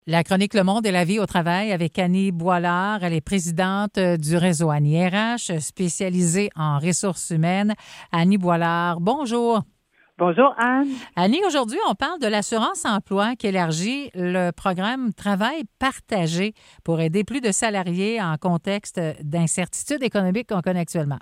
La chronique Le Monde et la vie au travail avec Annie Boilard. Elle est présidente du réseau Annie RH, spécialisée en ressources humaines. Annie Boilard, bonjour. Bonjour Anne. Annie, aujourd'hui, on parle de l'assurance emploi qui élargit le programme Travail partagé pour aider plus de salariés en contexte d'incertitude économique qu'on connaît actuellement.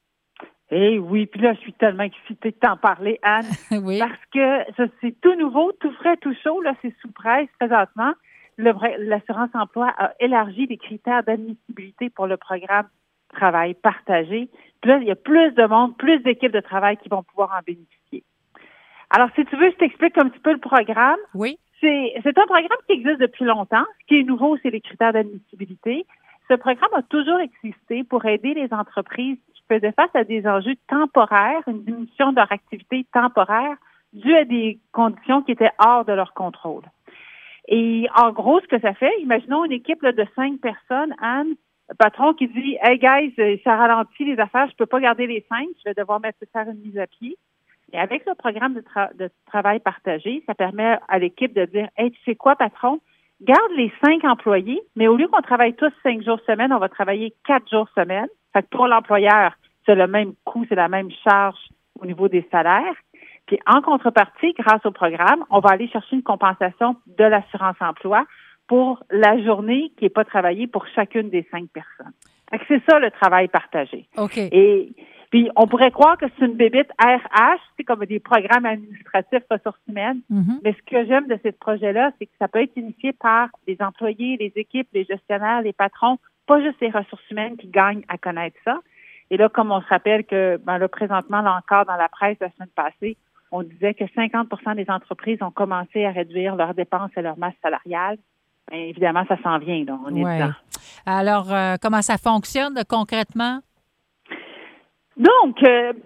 Eh oui, puis là, je suis tellement excitée de t'en parler, Anne. Oui. Parce que ça, c'est tout nouveau, tout frais, tout chaud. Là, c'est sous presse présentement. L'assurance emploi a élargi les critères d'admissibilité pour le programme Travail partagé. Puis là, il y a plus de monde, plus d'équipes de travail qui vont pouvoir en bénéficier. Alors, si tu veux, je t'explique un petit peu le programme. Oui. C'est un programme qui existe depuis longtemps. Ce qui est nouveau, c'est les critères d'admissibilité. Ce programme a toujours existé pour aider les entreprises qui faisaient face à des enjeux temporaires, une diminution de leur activité temporaire due à des conditions qui étaient hors de leur contrôle. Et en gros, ce que ça fait, imaginons une équipe là, de 5 personnes, Anne, le patron qui dit « Hey guys, ça ralentit les affaires, je peux pas garder les 5, je vais devoir faire une mise à pied. » Et avec le programme de travail partagé, ça permet à l'équipe de dire « Hey, tu sais quoi, patron? Garde les 5 employés, mais au lieu qu'on travaille tous 5 jours semaine, on va travailler 4 jours semaine. » Fait que pour l'employeur, c'est le même coût, c'est la même charge au niveau des salaires. Puis en contrepartie, grâce au programme, on va aller chercher une compensation de l'assurance emploi pour la journée qui n'est pas travaillée pour chacune des 5 personnes. Fait que c'est ça le travail partagé. OK. Et puis on pourrait croire que c'est une bébite RH, c'est comme des programmes administratifs ressources humaines. Mm-hmm. Mais ce que j'aime de ce projet-là, c'est que ça peut être initié par les employés, les équipes, les gestionnaires, les patrons, pas juste les ressources humaines qui gagnent à connaître ça. Et là, comme on se rappelle que là, présentement, là encore, dans la presse la semaine passée, on disait que 50 des entreprises ont commencé à réduire leurs dépenses et leur masse salariale. Bien, évidemment, ça s'en vient, là. On est dedans. Alors, comment ça fonctionne concrètement? Donc,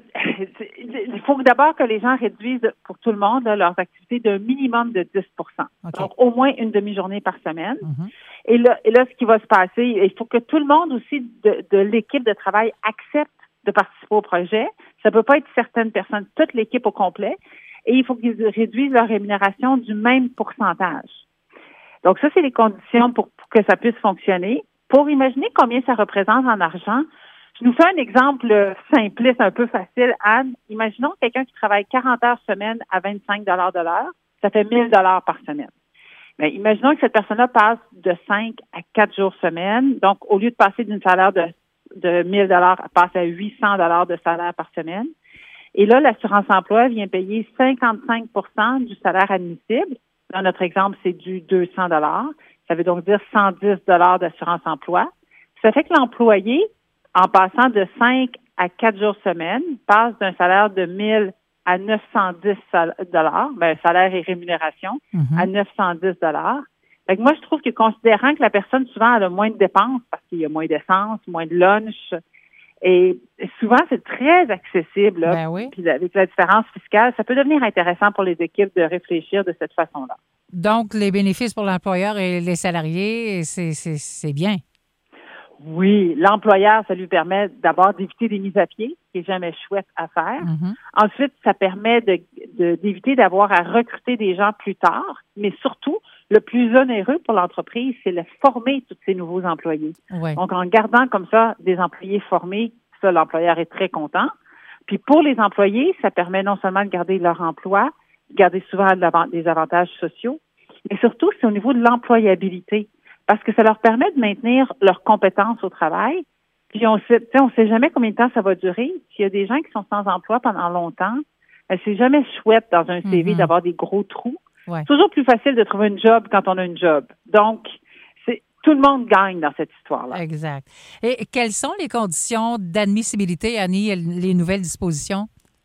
il faut d'abord que les gens réduisent pour tout le monde là, leurs activités d'un minimum de 10 Okay. Donc, au moins une demi-journée par semaine. Mm-hmm. Et là, ce qui va se passer, il faut que tout le monde aussi de l'équipe de travail accepte de participer au projet. Ça peut pas être certaines personnes, toute l'équipe au complet. Et il faut qu'ils réduisent leur rémunération du même pourcentage. Donc, ça, c'est les conditions pour que ça puisse fonctionner. Pour imaginer combien ça représente en argent, je nous fais un exemple simpliste, un peu facile. Anne, imaginons quelqu'un qui travaille 40 heures semaine à 25 de l'heure. Ça fait 1 000 par semaine. Bien, imaginons que cette personne-là passe de 5 à 4 jours semaine. Donc, au lieu de passer d'une salaire de 1 000 elle passe à 800 de salaire par semaine. Et là, l'assurance emploi vient payer 55 du salaire admissible. Dans notre exemple, c'est du 200 Ça veut donc dire 110 d'assurance emploi. Ça fait que l'employé, en passant de 5 à 4 jours semaine, passe d'un salaire de 1 000 à 910 salaire et rémunération, à 910 Fait que moi, je trouve que considérant que la personne, souvent, elle a moins de dépenses parce qu'il y a moins d'essence, moins de lunch, et souvent, c'est très accessible. Là, Ben oui. Puis avec la différence fiscale, ça peut devenir intéressant pour les équipes de réfléchir de cette façon-là. Donc, les bénéfices pour l'employeur et les salariés, c'est bien. Oui, l'employeur, ça lui permet d'abord d'éviter des mises à pied, ce qui n'est jamais chouette à faire. Mm-hmm. Ensuite, ça permet d'éviter d'avoir à recruter des gens plus tard, mais surtout, le plus onéreux pour l'entreprise, c'est de former tous ces nouveaux employés. Ouais. Donc, en gardant comme ça des employés formés, ça, l'employeur est très content. Puis pour les employés, ça permet non seulement de garder leur emploi, de garder souvent des avantages sociaux, mais surtout, c'est au niveau de l'employabilité. Parce que ça leur permet de maintenir leurs compétences au travail. Puis on sait jamais combien de temps ça va durer. S'il y a des gens qui sont sans emploi pendant longtemps, c'est jamais chouette dans un CV d'avoir des gros trous. Ouais. C'est toujours plus facile de trouver une job quand on a une job. Donc, tout le monde gagne dans cette histoire-là. Exact. Et quelles sont les conditions d'admissibilité, Annie, les nouvelles dispositions?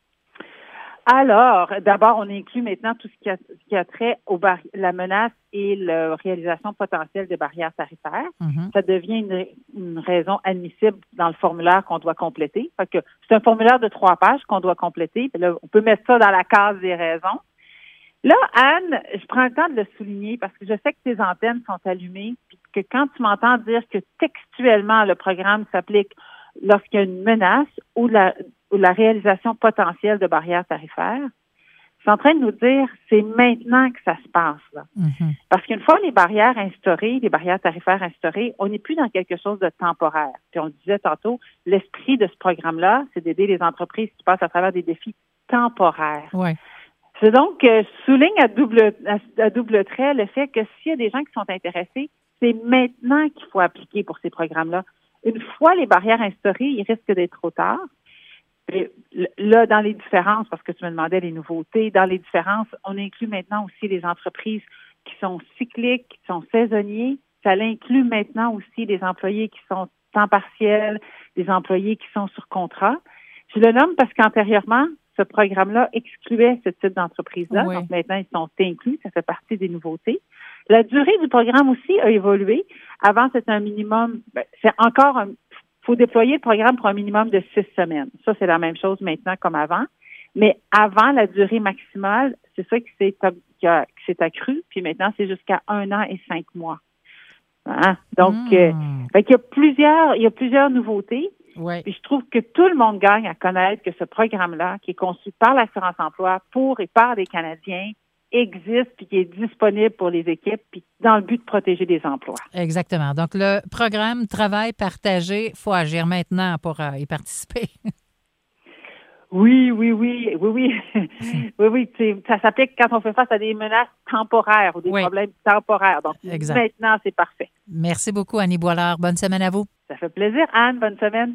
Alors, d'abord, on inclut maintenant tout ce qui a trait la menace et la réalisation potentielle des barrières tarifaires. Mm-hmm. Ça devient une raison admissible dans le formulaire qu'on doit compléter. Fait que c'est un formulaire de 3 pages qu'on doit compléter. Puis là, on peut mettre ça dans la case des raisons. Là, Anne, je prends le temps de le souligner parce que je sais que tes antennes sont allumées, puis que quand tu m'entends dire que textuellement, le programme s'applique lorsqu'il y a une menace ou la réalisation potentielle de barrières tarifaires, sont en train de nous dire c'est maintenant que ça se passe. Là. Parce qu'une fois les barrières instaurées, les barrières tarifaires instaurées, on n'est plus dans quelque chose de temporaire. Puis on le disait tantôt, l'esprit de ce programme-là, c'est d'aider les entreprises qui passent à travers des défis temporaires. Ouais. C'est donc souligne à double trait le fait que s'il y a des gens qui sont intéressés, c'est maintenant qu'il faut appliquer pour ces programmes-là. Une fois les barrières instaurées, il risque d'être trop tard. Et là, dans les différences, parce que tu me demandais les nouveautés, dans les différences, on inclut maintenant aussi les entreprises qui sont cycliques, qui sont saisonniers. Ça inclut maintenant aussi les employés qui sont temps partiel, les employés qui sont sur contrat. Je le nomme parce qu'antérieurement, ce programme-là excluait ce type d'entreprise-là. Oui. Donc maintenant, ils sont inclus. Ça fait partie des nouveautés. La durée du programme aussi a évolué. Avant, c'était un minimum, c'est encore faut déployer le programme pour un minimum de 6 semaines. Ça, c'est la même chose maintenant comme avant. Mais avant, la durée maximale, c'est ça qui s'est accru. Puis maintenant, c'est jusqu'à 1 an et 5 mois. Hein? Donc, il y a plusieurs nouveautés. Ouais. Puis je trouve que tout le monde gagne à connaître que ce programme-là, qui est conçu par l'assurance-emploi pour et par des Canadiens, existe puis qui est disponible pour les équipes puis dans le but de protéger les emplois. Exactement. Donc, le programme Travail partagé, il faut agir maintenant pour y participer. Oui. Ça s'applique quand on fait face à des menaces temporaires ou des problèmes temporaires. Donc, maintenant, c'est parfait. Merci beaucoup, Annie Boilard. Bonne semaine à vous. Ça fait plaisir, Anne. Bonne semaine.